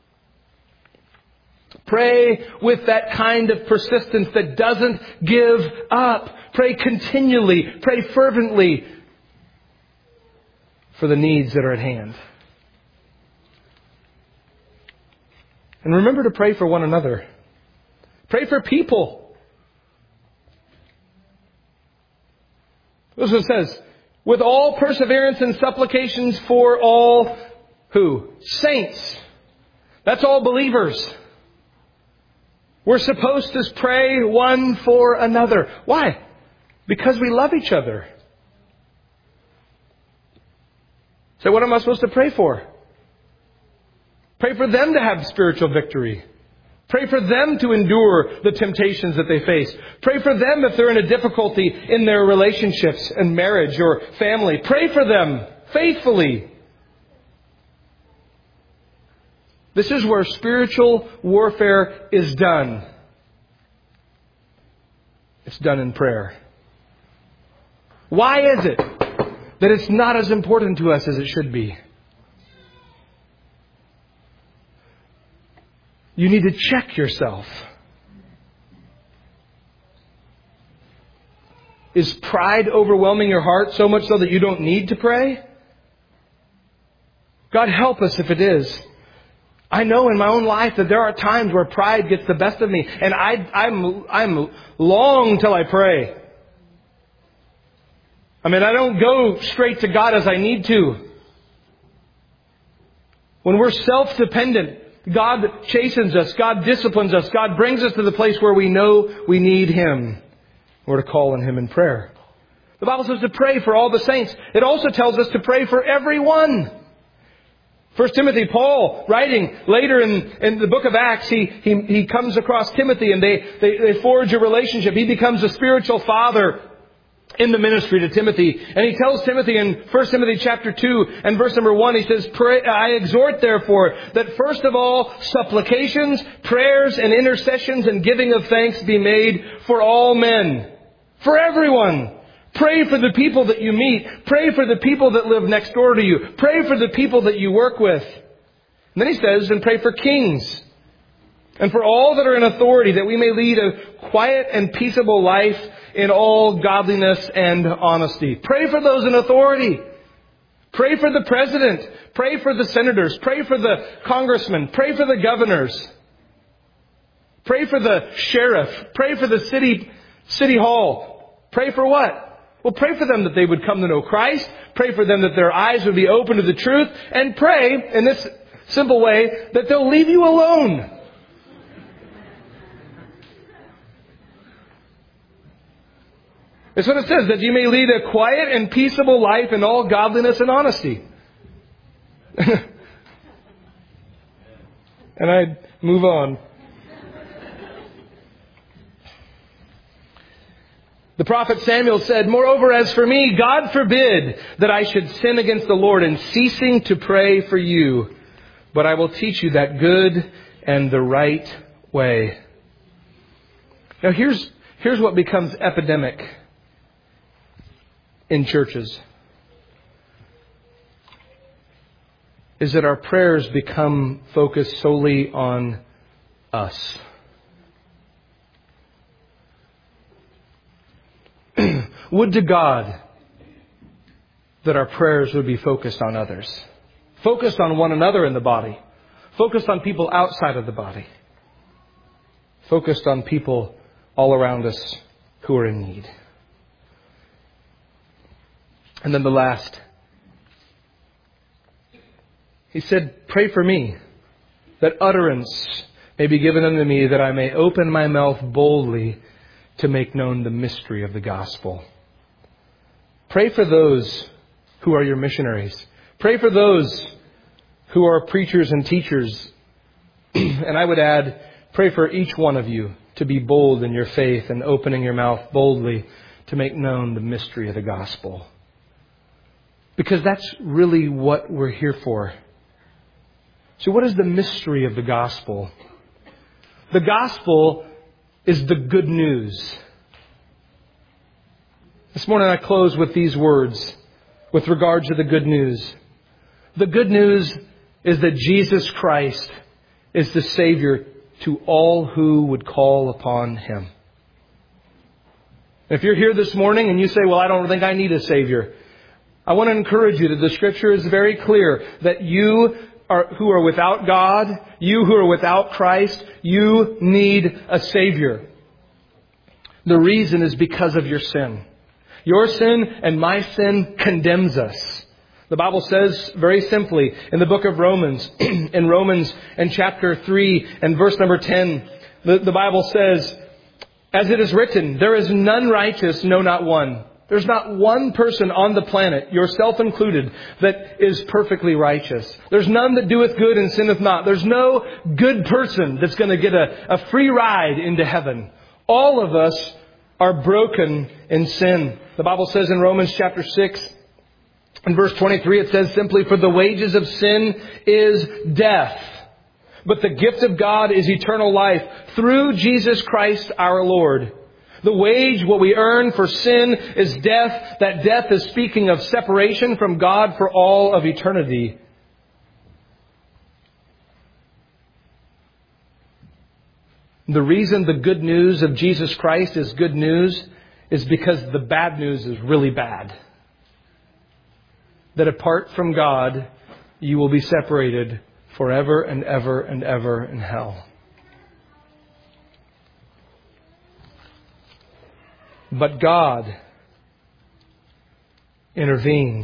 S1: Pray with that kind of persistence that doesn't give up. Pray continually. Pray fervently for the needs that are at hand. And remember to pray for one another. Pray for people. This is what it says. With all perseverance and supplications for all who? Saints. That's all believers. We're supposed to pray one for another. Why? Because we love each other. So what am I supposed to pray for? Pray for them to have spiritual victory. Pray for them to endure the temptations that they face. Pray for them if they're in a difficulty in their relationships and marriage or family. Pray for them faithfully. This is where spiritual warfare is done. It's done in prayer. Why is it that it's not as important to us as it should be? You need to check yourself. Is pride overwhelming your heart so much so that you don't need to pray? God help us if it is. I know in my own life that there are times where pride gets the best of me, and I, I'm, I'm long till I pray. I mean, I don't go straight to God as I need to. When we're self-dependent, God chastens us. God disciplines us. God brings us to the place where we know we need Him. We're to call on Him in prayer. The Bible says to pray for all the saints. It also tells us to pray for everyone. First Timothy, Paul, writing later in, in the book of Acts, he, he, he comes across Timothy and they, they, they forge a relationship. He becomes a spiritual father in the ministry to Timothy. And he tells Timothy in First Timothy chapter two and verse number one, he says, Pray, I exhort therefore that first of all supplications, prayers and intercessions and giving of thanks be made for all men. For everyone. Pray for the people that you meet. Pray for the people that live next door to you. Pray for the people that you work with. And then he says, and pray for kings. And for all that are in authority, that we may lead a quiet and peaceable life in all godliness and honesty. Pray for those in authority. Pray for the president. Pray for the senators. Pray for the congressmen. Pray for the governors. Pray for the sheriff. Pray for the city, city hall. Pray for what? Well, pray for them that they would come to know Christ. Pray for them that their eyes would be open to the truth. And pray, in this simple way, that they'll leave you alone. It's what it says, that you may lead a quiet and peaceable life in all godliness and honesty. And I move on. The prophet Samuel said, "Moreover, as for me, God forbid that I should sin against the Lord in ceasing to pray for you. But I will teach you that good and the right way." Now here's, here's what becomes epidemic in churches. Is that our prayers become focused solely on us. Would to God that our prayers would be focused on others. Focused on one another in the body. Focused on people outside of the body. Focused on people all around us who are in need. And then the last. He said, "Pray for me, that utterance may be given unto me, that I may open my mouth boldly to make known the mystery of the gospel." Pray for those who are your missionaries. Pray for those who are preachers and teachers. And I would add, pray for each one of you to be bold in your faith and opening your mouth boldly to make known the mystery of the gospel. Because that's really what we're here for. So what is the mystery of the gospel? The gospel is the good news. This morning I close with these words with regard to the good news. The good news is that Jesus Christ is the Savior to all who would call upon Him. If you're here this morning and you say, "Well, I don't think I need a Savior," I want to encourage you that the Scripture is very clear that you are, who are without God, you who are without Christ, you need a Savior. The reason is because of your sin. Your sin and my sin condemns us. The Bible says very simply in the book of Romans, in Romans and chapter three and verse number ten, the, the Bible says, "As it is written, there is none righteous, no, not one." There's not one person on the planet, yourself included, that is perfectly righteous. There's none that doeth good and sinneth not. There's no good person that's going to get a, a free ride into heaven. All of us are broken in sin. The Bible says in Romans chapter six and verse twenty-three, it says simply, "For the wages of sin is death. But the gift of God is eternal life through Jesus Christ our Lord." The wage, what we earn for sin, is death. That death is speaking of separation from God for all of eternity. The reason the good news of Jesus Christ is good news is because the bad news is really bad. That apart from God, you will be separated forever and ever and ever in hell. But God intervened.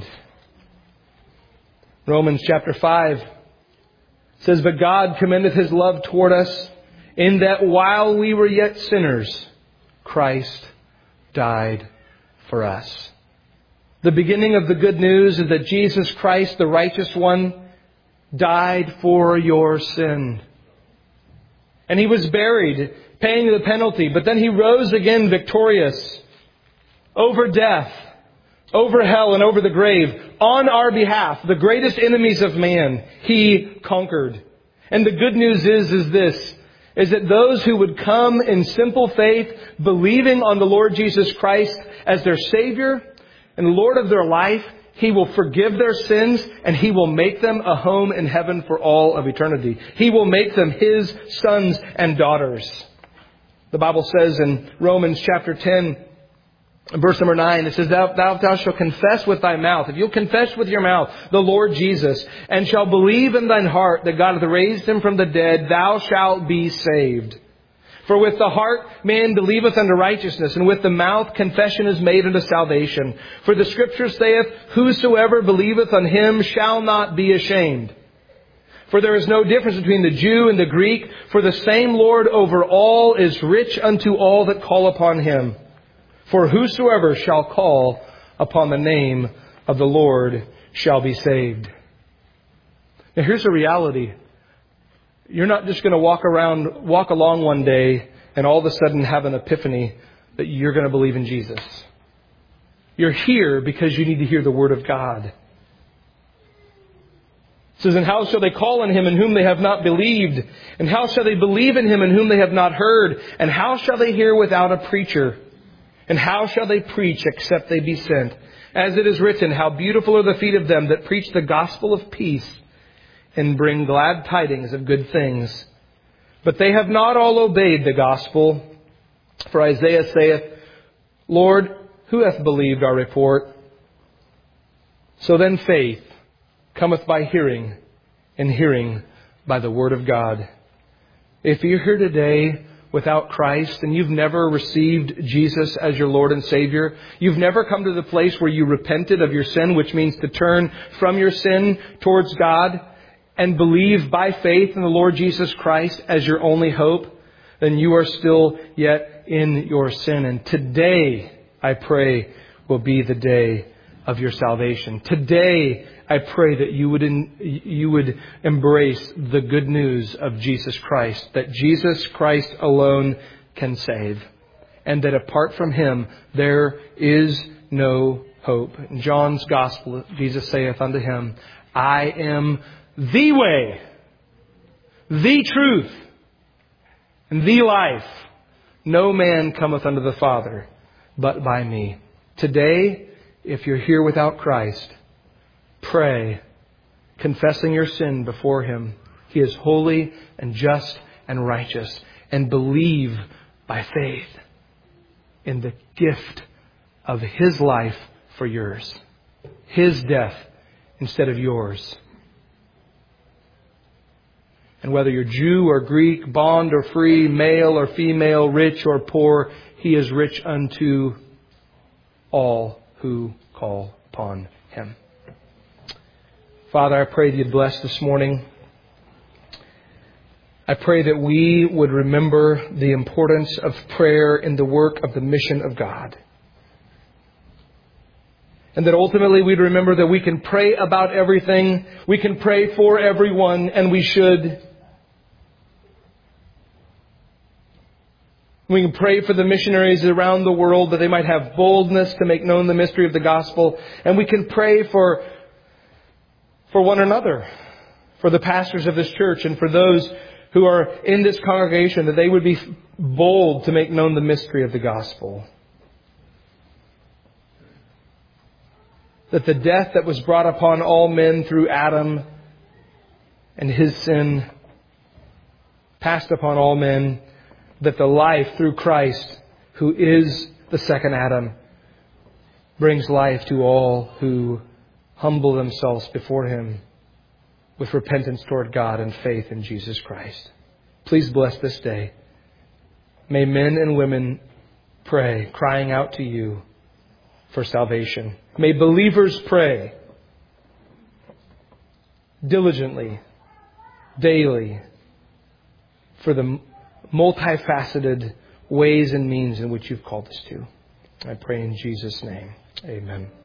S1: Romans chapter five says, "But God commendeth His love toward us, in that while we were yet sinners, Christ died for us." The beginning of the good news is that Jesus Christ, the righteous one, died for your sin. And He was buried, paying the penalty. But then He rose again victorious over death, over hell, and over the grave. On our behalf, the greatest enemies of man, He conquered. And the good news is, is this, is that those who would come in simple faith, believing on the Lord Jesus Christ as their Savior and Lord of their life, He will forgive their sins and He will make them a home in heaven for all of eternity. He will make them His sons and daughters. The Bible says in Romans chapter ten, verse number nine, it says, thou, thou, thou shalt confess with thy mouth. If you'll confess with your mouth the Lord Jesus, and shall believe in thine heart that God hath raised Him from the dead, thou shalt be saved. For with the heart man believeth unto righteousness, and with the mouth confession is made unto salvation. For the Scripture saith, whosoever believeth on Him shall not be ashamed. For there is no difference between the Jew and the Greek, for the same Lord over all is rich unto all that call upon Him. For whosoever shall call upon the name of the Lord shall be saved. Now here's the reality. You're not just going to walk around, walk along one day and all of a sudden have an epiphany that you're going to believe in Jesus. You're here because you need to hear the Word of God. It says, and how shall they call on Him in whom they have not believed? And how shall they believe in Him in whom they have not heard? And how shall they hear without a preacher? And how shall they preach except they be sent? As it is written, how beautiful are the feet of them that preach the gospel of peace and bring glad tidings of good things. But they have not all obeyed the gospel. For Isaiah saith, Lord, who hath believed our report? So then faith cometh by hearing, and hearing by the word of God. If you're here today without Christ and you've never received Jesus as your Lord and Savior, you've never come to the place where you repented of your sin, which means to turn from your sin towards God and believe by faith in the Lord Jesus Christ as your only hope, then you are still yet in your sin. And today, I pray, will be the day of your salvation. Today, I pray that you would in, you would embrace the good news of Jesus Christ, that Jesus Christ alone can save, and that apart from Him there is no hope. In John's Gospel, Jesus saith unto him, I am the way, the truth, and the life. No man cometh unto the Father but by me. Today, if you're here without Christ, pray, confessing your sin before Him. He is holy and just and righteous. And believe by faith in the gift of His life for yours. His death instead of yours. And whether you're Jew or Greek, bond or free, male or female, rich or poor, He is rich unto all who call upon Him. Father, I pray that You'd bless this morning. I pray that we would remember the importance of prayer in the work of the mission of God. And that ultimately we'd remember that we can pray about everything. We can pray for everyone, and we should. We can pray for the missionaries around the world that they might have boldness to make known the mystery of the gospel. And we can pray for, for one another, for the pastors of this church and for those who are in this congregation, that they would be bold to make known the mystery of the gospel. That the death that was brought upon all men through Adam and his sin passed upon all men, that the life through Christ, who is the second Adam, brings life to all who humble themselves before Him with repentance toward God and faith in Jesus Christ. Please bless this day. May men and women pray, crying out to You for salvation. May believers pray diligently, daily, for the multifaceted ways and means in which You've called us to. I pray in Jesus' name. Amen.